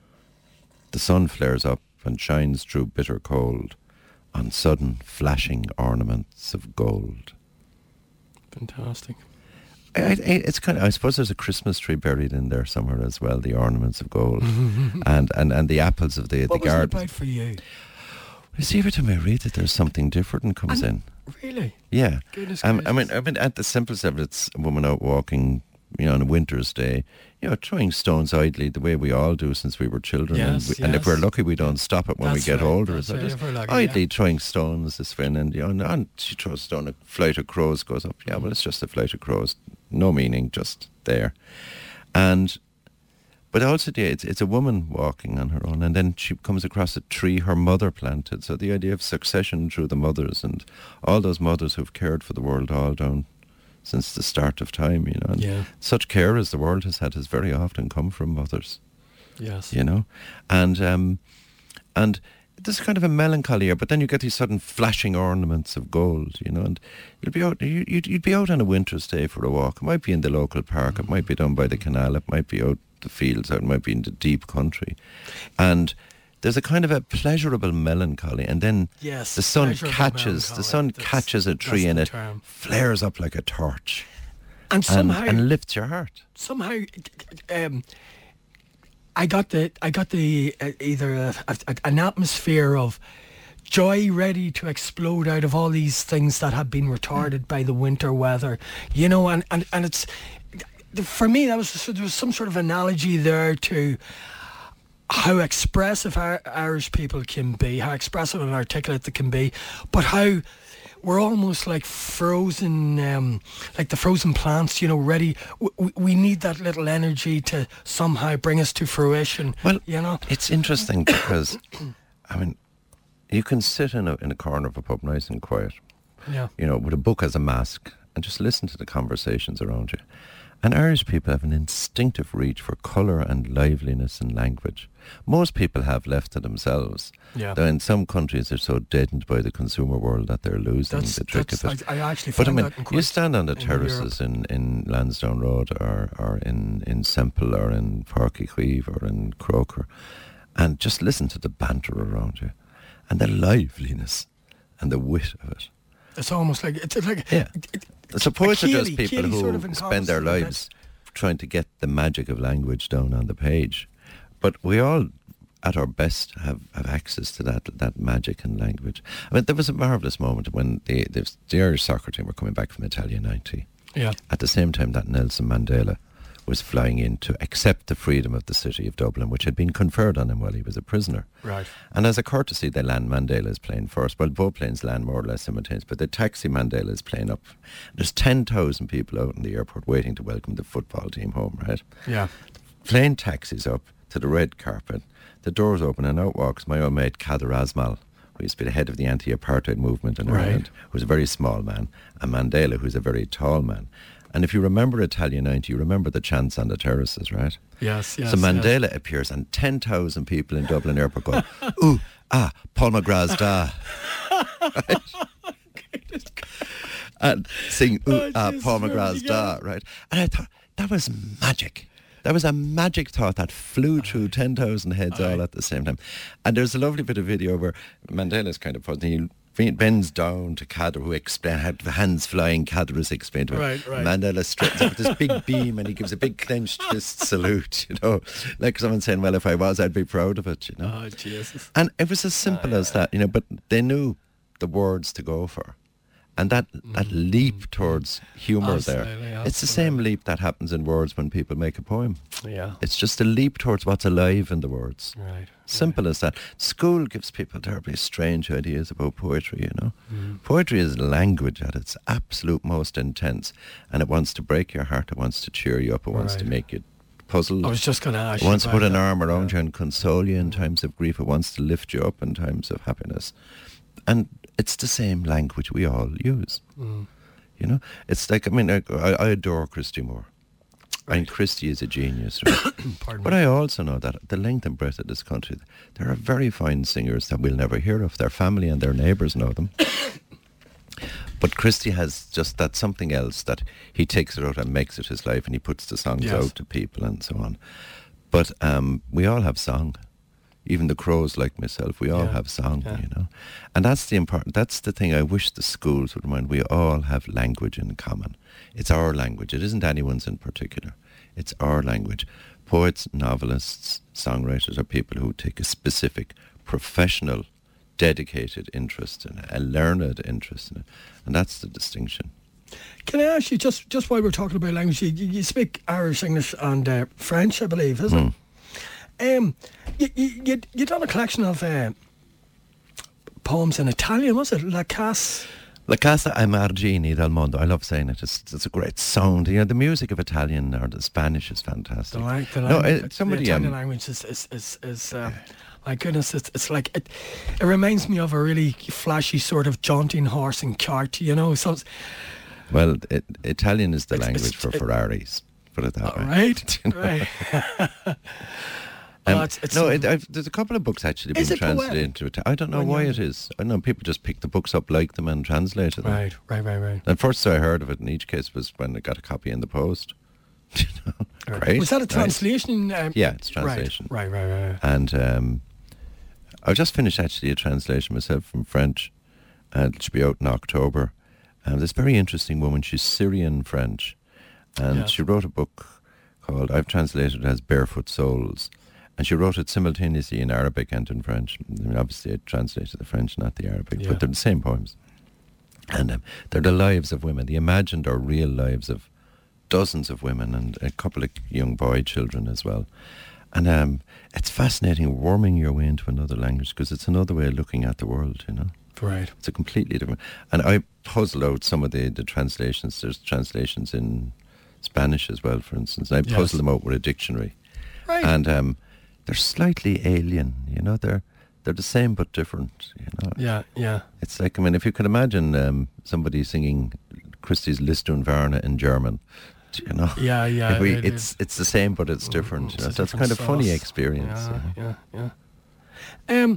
The sun flares up and shines through bitter cold on sudden flashing ornaments of gold. Fantastic. I, I, it's kind of, I suppose there's a Christmas tree buried in there somewhere as well, the ornaments of gold and, and, and the apples of the, What the was it garden. about for you? You see, every time I read it, there's something different comes And- in. Really? Yeah. Goodness Um, I mean, gracious. I mean, at the simplest of it, it's a woman out walking, you know, on a winter's day, you know, throwing stones idly the way we all do since we were children. Yes, and, we, and if yes. we're lucky, we don't stop it when That's we get right, older. that's So right, just if we're lucky, idly yeah. throwing stones this fin, and, you know, and, and she throws a stone, a flight of crows goes up. Yeah, well, it's just a flight of crows. No meaning, just there. And... But also, yeah, it's, it's a woman walking on her own, and then she comes across a tree her mother planted. So the idea of succession through the mothers and all those mothers who've cared for the world all down since the start of time, you know. And Yeah. such care as the world has had has very often come from mothers, Yes. you know. And um, and there's kind of a melancholy here, but then you get these sudden flashing ornaments of gold, you know. And you'd be out, you- you'd, you'd be out on a winter's day for a walk. It might be in the local park, it might be down by the canal, it might be out the fields, it might be in the deep country, and there's a kind of a pleasurable melancholy, and then Yes. the sun pleasurable catches the melancholy. sun That's- catches a that's tree and the it term. flares up like a torch And and, somehow, and lifts your heart. somehow, um, I got the, I got the uh, either a, a, an atmosphere of joy ready to explode out of all these things that have been retarded by the winter weather, you know, and, and, and it's, for me, that was, there was some sort of analogy there to how expressive our Irish people can be, how expressive and articulate they can be, but how we're almost like frozen, um, like the frozen plants, you know, ready. We, we need that little energy to somehow bring us to fruition, Well, you know. it's interesting because, I mean, you can sit in a in a corner of a pub, nice and quiet, Yeah. you know, with a book as a mask, and just listen to the conversations around you. And Irish people have an instinctive reach for colour and liveliness in language. Most people have left to themselves. Yeah. Though in some countries they're so deadened by the consumer world that they're losing That's, the trick that's of it. I, I actually But I found mean, that in you quite- stand on the in terraces in, in Lansdowne Road or, or in, in Semple or in Páirc Uí Chaoimh or in Croker and just listen to the banter around you and the liveliness and the wit of it. It's almost like it's like Yeah. it, it, So poets are Keely- just people Keely who sort of spend their encompasses lives trying to get the magic of language down on the page. But we all, at our best, have, have access to that that magic and language. I mean, there was a marvellous moment when the, the, the Irish soccer team were coming back from Italia ninety. Yeah. At the same time that Nelson Mandela was flying in to accept the freedom of the city of Dublin, which had been conferred on him while he was a prisoner. Right. And as a courtesy, they land Mandela's plane first. Well, both planes land more or less simultaneously, but they taxi Mandela's plane up. There's ten thousand people out in the airport waiting to welcome the football team home, right? Yeah. Plane taxis up to the red carpet. The doors open and out walks my old mate Kader Asmal, who used to be the head of the anti-apartheid movement in Right. Ireland, who's a very small man, and Mandela, who's a very tall man. And if you remember Italia ninety, you remember the chants on the terraces, right? Yes, yes. so Mandela yes. appears and ten thousand people in Dublin Airport go, ooh, ah, Paul McGrath's da. Right? And sing, ooh, Oh, ah, Jesus, Paul where did McGrath's you da, go? right? And I thought, that was magic. That was a magic thought that flew through ten thousand heads all at the same time. And there's a lovely bit of video where Mandela's kind of funny. He bends down to Kader, who explain, had the hands flying. Kader is explained to him. Right, right. Mandela straightens up with this big beam and he gives a big clenched fist salute, you know, like someone saying, well, if I was, I'd be proud of it, you know. Oh, Jesus. And it was as simple Oh, as that, you know, but they knew the words to go for. And that, that leap towards humour there, Absolutely, it's the same leap that happens in words when people make a poem. Yeah. It's just a leap towards what's alive in the words. Right. Simple as that. School gives people terribly strange ideas about poetry, you know. Mm. Poetry is language at its absolute most intense, and it wants to break your heart, it wants to cheer you up, it wants to Right. make you puzzled. I was just going to ask It you wants to about put an that. arm around Yeah. you and console you in times of grief. It wants to lift you up in times of happiness. And it's the same language we all use. Mm. You know, it's like, I mean, I, I adore Christy Moore. I think Christy is a genius, right? Pardon But me. I also know that the length and breadth of this country, there are very fine singers that we'll never hear of. Their family and their neighbours know them. But Christy has just that something else that he takes it out and makes it his life, and he puts the songs Yes. out to people and so on. But um, we all have song. Even the crows like myself, we all Yeah. have song, Yeah. you know. And that's the important, that's the thing I wish the schools would mind. We all have language in common. It's our language. It isn't anyone's in particular. It's our language. Poets, novelists, songwriters are people who take a specific, professional, dedicated interest in it, a learned interest in it. And that's the distinction. Can I ask you, just just while we're talking about language, you, you speak Irish, English and uh, French, I believe, is Hmm. it? Um, you, you, you, you done a collection of uh, poems in Italian, was it? La Casse? La Casa ai Margini del Mondo. I love saying it. It's, it's a great sound. You know, the music of Italian or the Spanish is fantastic. The, lang- the, no, language, uh, somebody... the Italian Um, language is, is, is, is uh, my goodness, it's, it's like, it, it reminds me of a really flashy sort of jaunting horse and cart, you know, so it's, well, it, Italian is the It's- language it's- for it- Ferraris. Put it that all way. right, You know? right. Um, Oh, it's- it's- no, it, I've, there's a couple of books actually Is being it poetic? translated into it. I don't know When why you're- it is. I know people just pick the books up, like them, and translated them. Right, right, right, right. And first I heard of it in each case was when I got a copy in the post. You know? Great. Was that a nice. translation? Um, Yeah, it's translation. Right, right, right, right. And um, I just finished actually a translation myself from French, and it should be out in October. Um, this very interesting woman, she's Syrian French, and Yes. she wrote a book called, I've translated it as Barefoot Souls, and she wrote it simultaneously in Arabic and in French. I mean, obviously I translated the French, not the Arabic, Yeah. but they're the same poems. And um, they're the lives of women, the imagined or real lives of dozens of women and a couple of young boy children as well. And um, it's fascinating worming your way into another language because it's another way of looking at the world, you know. Right. It's a completely different... And I puzzle out some of the, the translations. There's translations in Spanish as well, for instance. I Yes. puzzle them out with a dictionary. Right. And um, they're slightly alien, you know. They're they're the same but different, you know. yeah, yeah. It's like, I mean, if you could imagine um, somebody singing Christie's List und Varna in German, you know. Yeah, yeah. If we, it it's is. it's the same but it's different. Mm, you know. it's a So it's different kind of funny sauce. experience. Yeah, you know. yeah, yeah. Um,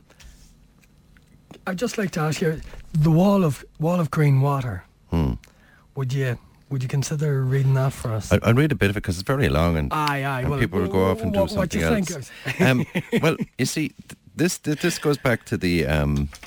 I'd just like to ask you, the wall of wall of green water. Hmm. Would you would you consider reading that for us? I, I'll read a bit of it because it's very long and, aye, aye. and well, people will go off and do what, what something do you else. think? um, well, you see, th- this th- this goes back to the um,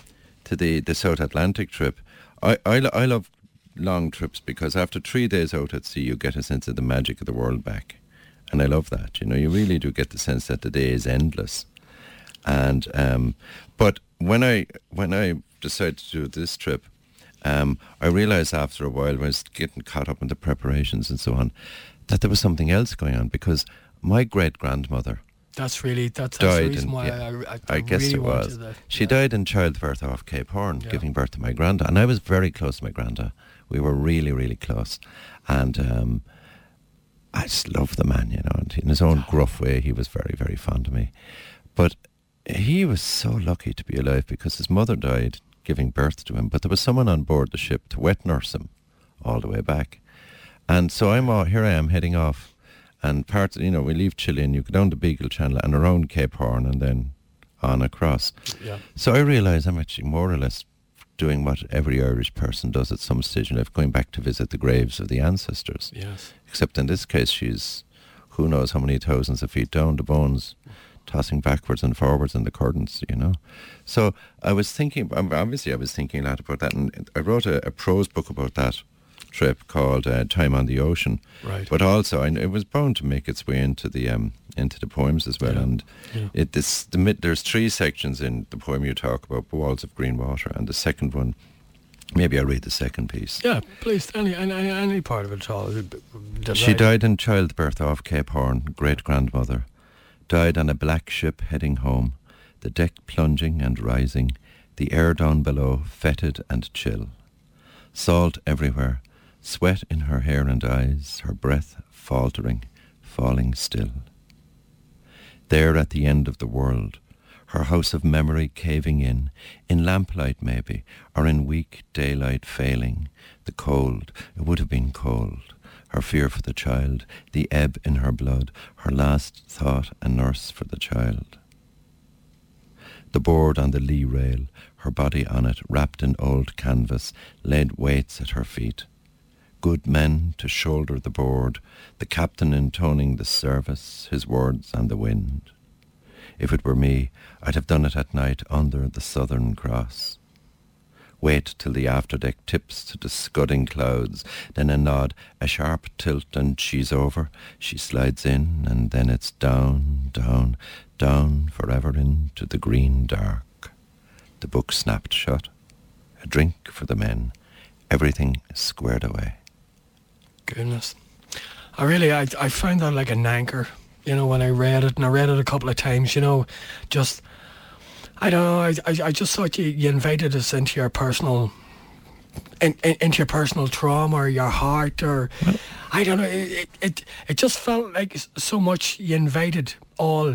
to the, the South Atlantic trip. I, I, lo- I love long trips because after three days out at sea, you get a sense of the magic of the world back. And I love that. You know, you really do get the sense that the day is endless. And um, but when I when I decided to do this trip, um, I realised after a while, when I was getting caught up in the preparations and so on, that there was something else going on because my great grandmother That's really that's, that's the died. reason In, why yeah, I, I, I, I guess really it was. wanted that. She Yeah. died in childbirth off Cape Horn, Yeah. giving birth to my granda, and I was very close to my granda. We were really, really close, and um, I just loved the man, you know. And in his own gruff way, he was very, very fond of me. But he was so lucky to be alive because his mother died giving birth to him. But there was someone on board the ship to wet nurse him all the way back, and so I'm all, here. I am heading off, and part, you know, we leave Chile and you go down the Beagle Channel and around Cape Horn and then on across. Yeah. So I realise I'm actually more or less doing what every Irish person does at some stage in life, going back to visit the graves of the ancestors. Yes. Except in this case, she's who knows how many thousands of feet down, the bones tossing backwards and forwards in the curtains, you know. So I was thinking, obviously I was thinking a lot about that, and I wrote a, a prose book about that trip called uh, Time on the Ocean. Right. But also, I, it was bound to make its way into the um, into the poems as well. Yeah. And Yeah. it this the mid, there's three sections in the poem you talk about, Walls of Green Water, and the second one. Maybe I'll read the second piece. Yeah, please, any any, any part of it at all. She died in childbirth off Cape Horn, great-grandmother. Died on a black ship heading home, the deck plunging and rising, the air down below fetid and chill. Salt everywhere, sweat in her hair and eyes, her breath faltering, falling still. There at the end of the world, her house of memory caving in, in lamplight maybe, or in weak daylight failing, the cold, it would have been cold, her fear for the child, the ebb in her blood, her last thought a nurse for the child. The board on the lee rail, her body on it, wrapped in old canvas, lead weights at her feet. Good men to shoulder the board, the captain intoning the service, his words on the wind. If it were me, I'd have done it at night under the Southern Cross. Wait till the afterdeck tips to the scudding clouds, then a nod, a sharp tilt, and she's over. She slides in, and then it's down, down, down, forever into the green dark. The book snapped shut. A drink for the men. Everything squared away. Goodness. I really, I, I found that like an anchor, you know, when I read it, and I read it a couple of times, you know, just, I don't know, I, I, I just thought you, you invited us into your personal, in, in, into your personal trauma or your heart, or, well, I don't know, it, it, it just felt like so much you invited all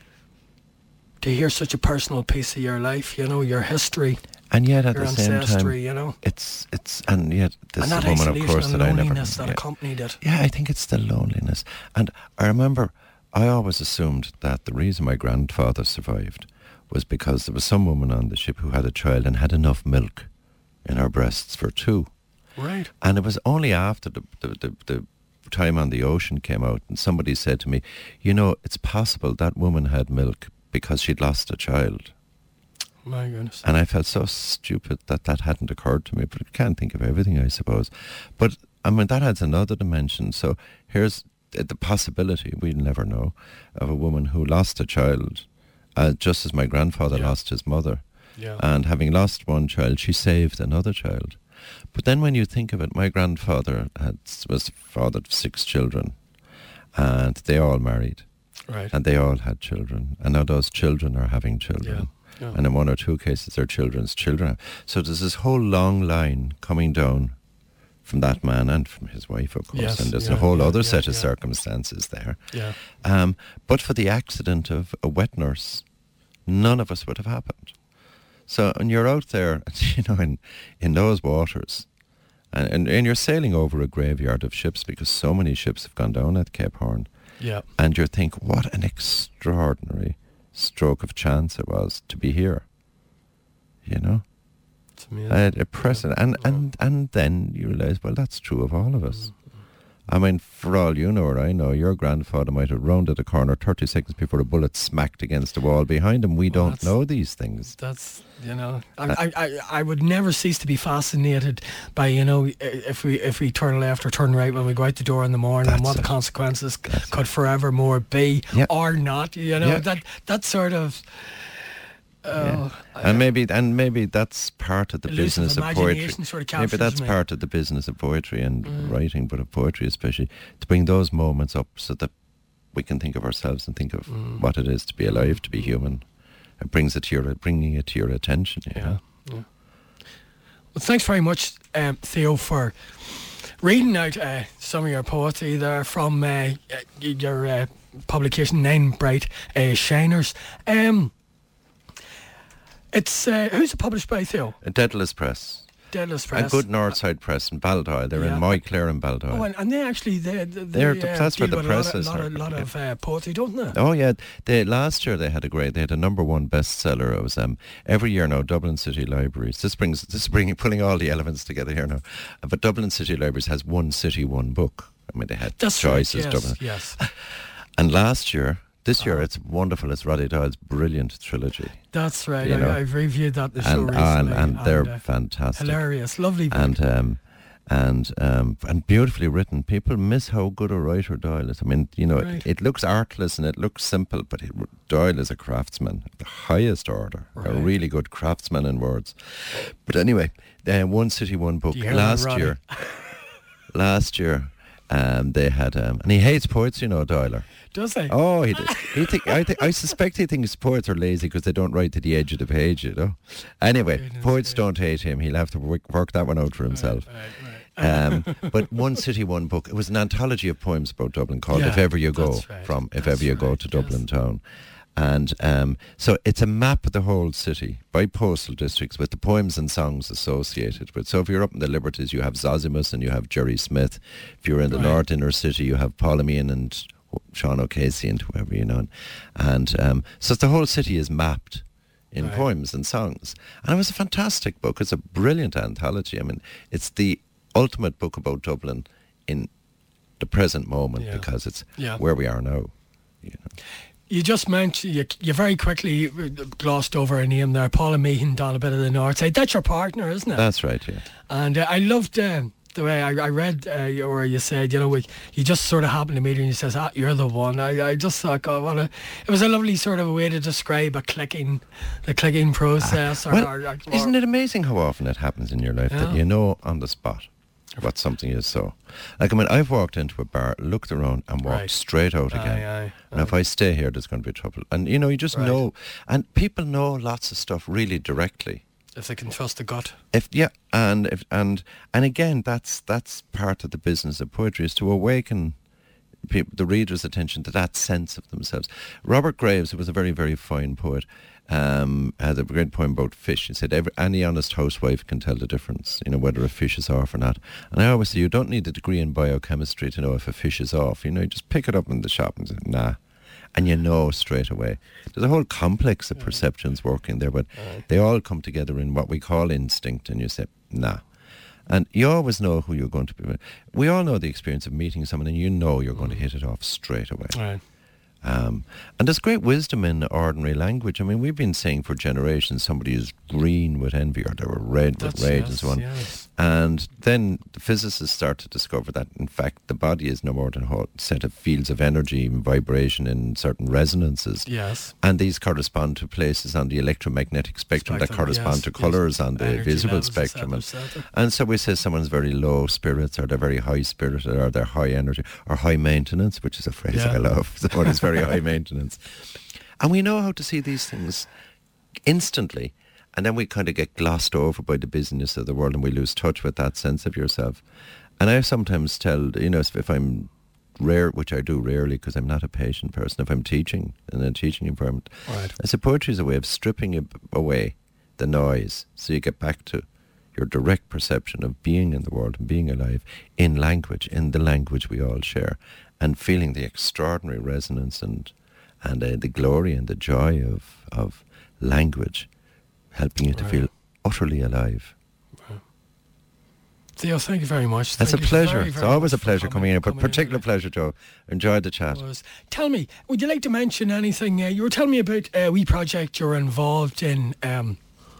to hear such a personal piece of your life, you know, your history. And yet at your the same time, you know? it's, it's, and yet this and that woman, of course, and that I never... loneliness that yeah. accompanied it. Yeah, I think it's the loneliness. And I remember, I always assumed that the reason my grandfather survived was because there was some woman on the ship who had a child and had enough milk in her breasts for two. Right. And it was only after the, the, the, the Time on the Ocean came out and somebody said to me, you know, it's possible that woman had milk because she'd lost a child. My goodness. And I felt so stupid that that hadn't occurred to me, but I can't think of everything, I suppose. But, I mean, that adds another dimension. So here's the possibility, we'll never know, of a woman who lost a child, uh, just as my grandfather yeah. lost his mother. Yeah. And having lost one child, she saved another child. But then when you think of it, my grandfather had, was the father of six children, and they all married. Right. And they all had children. And now those children are having children. Yeah. Yeah. And in one or two cases, their children's children. So there's this whole long line coming down from that man and from his wife, of course. Yes, and there's yeah, a whole yeah, other yeah, set of yeah. circumstances there. Yeah. Um, but for the accident of a wet nurse, none of us would have happened. So when you're out there, you know, in, in those waters, and, and, and you're sailing over a graveyard of ships because so many ships have gone down at Cape Horn. Yeah. And you think, what an extraordinary stroke of chance it was to be here. You know? It's amazing. Uh, a precedent. And, Yeah. and, and then you realise, well, that's true of all of us. Mm-hmm. I mean, for all you know or I know, your grandfather might have rounded a corner thirty seconds before a bullet smacked against the wall behind him. We Well, don't that's- know these things. That's, you know, I, I, I, I would never cease to be fascinated by, you know, i- if we if we turn left or turn right when we go out the door in the morning, and That's what the it. consequences c- could forevermore be Yeah. or not. You know, Yeah. that that sort of. Uh, And maybe and maybe that's part of the Elusive business of poetry. imagination sort of Maybe captures that's me. part of the business of poetry and writing, but of poetry especially, to bring those moments up so that we can think of ourselves and think of what it is to be alive, to be human. It brings it to your bringing it to your attention. You Yeah. know? yeah. Well, thanks very much, um, Theo, for reading out uh, some of your poetry there from uh, your uh, publication Nine Bright uh, Shiners. Um, it's uh, who's it published by, Theo? Daedalus Press. Daedalus Press. A good Northside Press in Baldoyle. They're Yeah. in Moyclair and Baldoyle. Oh, and, and they actually they, they, They're they the- uh, that's where deal the with a lot press of, is, lot of, are- lot of uh, poetry, don't they? Oh yeah, they last year they had a great. They had a number one bestseller. It was um, every year now. Dublin City Libraries. This brings this is bringing pulling all the elements together here now. Uh, But Dublin City Libraries has one city, one book. I mean, they had That's choices. right, yes, Dublin. yes. And last year, this year, it's wonderful. It's Roddy Doyle's brilliant trilogy, That's right. You I, know. I've reviewed that in the show and and, recently. and they're uh, fantastic. hilarious, lovely book. and um, and um, and beautifully written. People miss how good a writer Doyle is. I mean, you know, Right. it, it looks artless and it looks simple, but it, Doyle is a craftsman of the highest order, a Right. really good craftsman in words. But anyway, uh, One City, One Book. You hear that, Last Roddy? year, last year, um, they had, um, and he hates poets, you know, Doyle. Does he? Oh, he did. He think, I think I suspect he thinks poets are lazy because they don't write to the edge of the page, you know. Anyway, Goodness poets me. don't hate him. He'll have to work, work that one out for himself. Right, right. Um, but One City, One Book. It was an anthology of poems about Dublin called Yeah, If Ever You Go, that's right, from If that's Ever You Go right, to yes. Dublin Town. And um, so it's a map of the whole city by postal districts with the poems and songs associated with. So if you're up in the Liberties, you have Zosimus and you have Jerry Smith. If you're in the Right. North Inner City, you have Paul Meehan and Sean O'Casey and whoever, you know. And um, so the whole city is mapped in Right. poems and songs. And it was a fantastic book. It's a brilliant anthology. I mean, it's the ultimate book about Dublin in the present moment Yeah. because it's Yeah. where we are now. You know. You just mentioned, you, you very quickly glossed over a name there, Paula Meehan, down a bit of the north side. That's your partner, isn't it? That's right, yeah. And uh, I loved uh, the way I, I read uh, where you said, you know, we, you just sort of happened to meet her and you says, ah, you're the one. I, I just thought, God, what a, it was a lovely sort of a way to describe a clicking, the clicking process. or, Well, or, or, isn't it amazing how often it happens in your life that Yeah. you know on the spot what something is so? Like, I mean, I've walked into a bar, looked around and walked Right. straight out Aye, again. aye, And if aye. I stay here, there's going to be trouble. And, you know, you just Right. know. And people know lots of stuff really directly. If they can trust the gut. If yeah, and if and and again, that's that's part of the business of poetry, is to awaken people, the reader's attention to that sense of themselves. Robert Graves, who was a very very fine poet, um, had a great poem about fish. He said, Every, "Any honest housewife can tell the difference, you know, whether a fish is off or not." And I always say, you don't need a degree in biochemistry to know if a fish is off. You know, you just pick it up in the shop and say, "Nah." And you know straight away. There's a whole complex of perceptions working there, but they all come together in what we call instinct, and you say, nah. And you always know who you're going to be with. We all know the experience of meeting someone and you know you're going to hit it off straight away. Right. Um, and there's great wisdom in ordinary language. I mean, we've been saying for generations somebody is green with envy or they were red That's, with rage yes, and so on. yes. And then the physicists start to discover that, in fact, the body is no more than a whole set of fields of energy and vibration in certain resonances. Yes. And these correspond to places on the electromagnetic spectrum, that Spectrum, correspond yes, to yes. colours on the Energy visible levels, et spectrum. cetera, et And, cetera. and so we say someone's very low spirits, or they're very high spirited, or they're high energy, or high maintenance, which is a phrase Yeah. I love. Someone is very high maintenance. And we know how to see these things instantly. And then we kind of get glossed over by the busyness of the world and we lose touch with that sense of yourself. And I sometimes tell, you know, if if I'm rare, which I do rarely because I'm not a patient person, if I'm teaching in a teaching environment, Right. I say poetry is a way of stripping ab- away the noise so you get back to your direct perception of being in the world and being alive in language, in the language we all share, and feeling the extraordinary resonance and and uh, the glory and the joy of, of language, helping you to Right. feel utterly alive. Theo, thank you very much. It's Thank a you pleasure. very, It's very always a much for pleasure coming in, but coming in particular today. pleasure, Joe. Enjoyed the chat. Was. Tell me, would you like to mention anything? Uh, you were telling me about a wee project you're involved in um,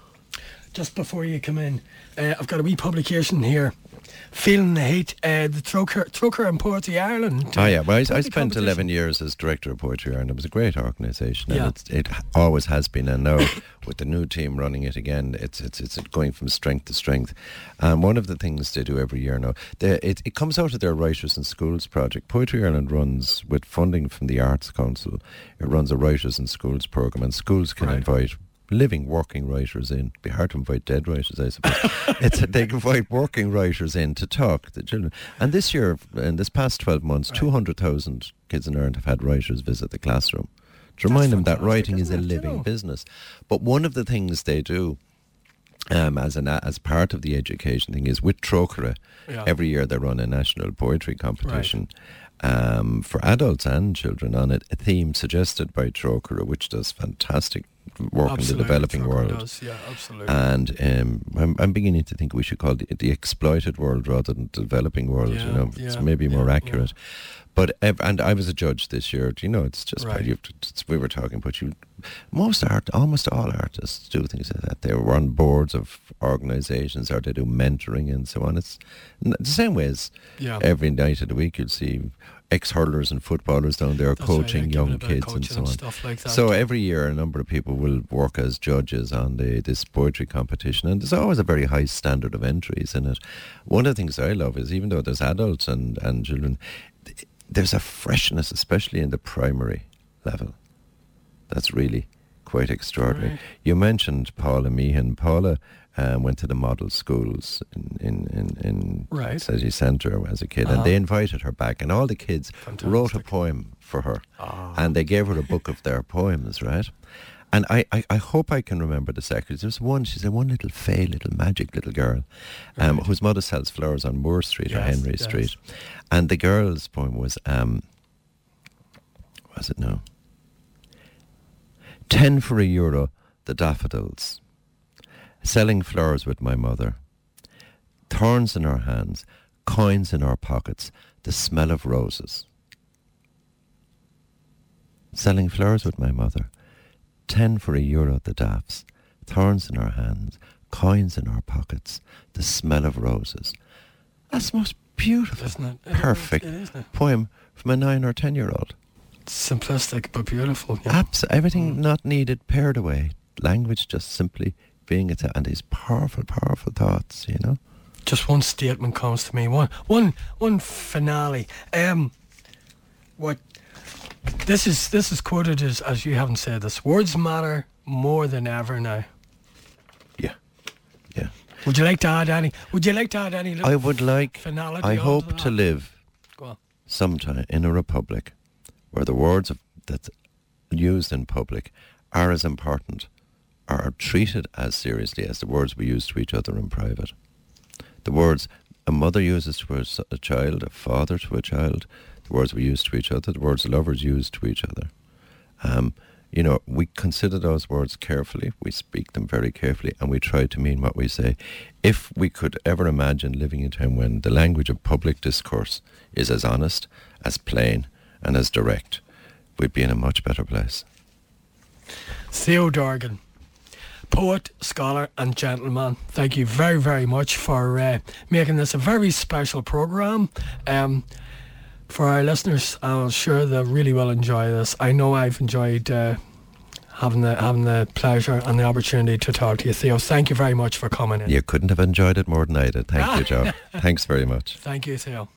just before you come in. Uh, I've got a wee publication here. Feeling the Hate, uh, the Troker, Troker and Poetry Ireland. Oh yeah, well, I, I poetry spent competition. eleven years as director of Poetry Ireland. It was a great organisation, Yeah. and it's, it always has been. And now, with the new team running it again, it's it's it's going from strength to strength. And one of the things they do every year now, they, it it comes out of their Writers in Schools project. Poetry Ireland runs with funding from the Arts Council. It runs a Writers in Schools programme, and schools can Right. invite living working writers in. It'd be hard to invite dead writers, I suppose. it's a, they can invite working writers in to talk to the children. And this year, in this past twelve months, Right. two hundred thousand kids in Ireland have had writers visit the classroom to That's remind them that fantastic, writing is a isn't it, you living know? business. But one of the things they do um, as an as part of the education thing is with Trócaire, Yeah. every year they run a national poetry competition. Um, for adults and children on it, a theme suggested by Trócaire, which does fantastic work Absolutely, in the developing Troker world. does, yeah, absolutely. And um, I'm, I'm beginning to think we should call it the exploited world rather than the developing world. Yeah, you know, it's yeah, maybe more yeah, accurate. But ev- and I was a judge this year. You know, it's just Right. you have to, it's, we were talking, but you, most art, almost all artists do things like that. They were on boards of organisations, or they do mentoring and so on. It's n- the same way as yeah. every night of the week you'll see ex-hurlers and footballers down there That's right, coaching yeah, giving young a bit of kids and coaching so on. stuff like that. So every year, a number of people will work as judges on the this poetry competition, and there's always a very high standard of entries in it. One of the things I love is, even though there's adults and, and children, th- there's a freshness, especially in the primary level, that's really quite extraordinary. Right. You mentioned Paula Meehan. Paula um, went to the model schools in, in, in, in Right. city centre as a kid, Uh-huh. and they invited her back, and all the kids wrote a Fantastic. poem for her. Ah. And they gave her a book of their poems, right? And I, I, I hope I can remember the secretary. There was one, she's a one little fey, little magic little girl, um, Right. whose mother sells flowers on Moore Street or Yes, Henry yes. Street. And the girl's poem was, um, what was it now? Ten for a euro, the daffodils. Selling flowers with my mother. Thorns in our hands, coins in our pockets, the smell of roses. Selling flowers with my mother. Ten for a euro at the daffs. Thorns in our hands, coins in our pockets, the smell of roses. That's the most beautiful, Isn't it? It is, perfect it is, isn't it? poem from a nine or ten year old. Simplistic but beautiful. Yeah. Abs- everything Mm. not needed, pared away. Language just simply being it, and these powerful, powerful thoughts, you know. Just one statement comes to me. One, one, one finale. Um, what? This is this is quoted as as you haven't said this. Words matter more than ever now. Yeah, yeah. Would you like to add any? Would you like to add any? Little I would like, finality I onto hope that? to live Go on. sometime in a republic where the words of, that's used in public are as important, are treated as seriously as the words we use to each other in private. The words a mother uses to a, s- a child, a father to a child, the words we use to each other, the words lovers use to each other. Um, you know, we consider those words carefully, we speak them very carefully, and we try to mean what we say. If we could ever imagine living in a time when the language of public discourse is as honest, as plain, and as direct, we'd be in a much better place. Theo Dorgan, poet, scholar and gentleman, thank you very, very much for uh, making this a very special programme. Um, for our listeners, I'm sure they really will enjoy this. I know I've enjoyed uh, having the having the pleasure and the opportunity to talk to you, Theo. Thank you very much for coming in. You couldn't have enjoyed it more than I did. Thank you, Joe. Thanks very much. Thank you, Theo.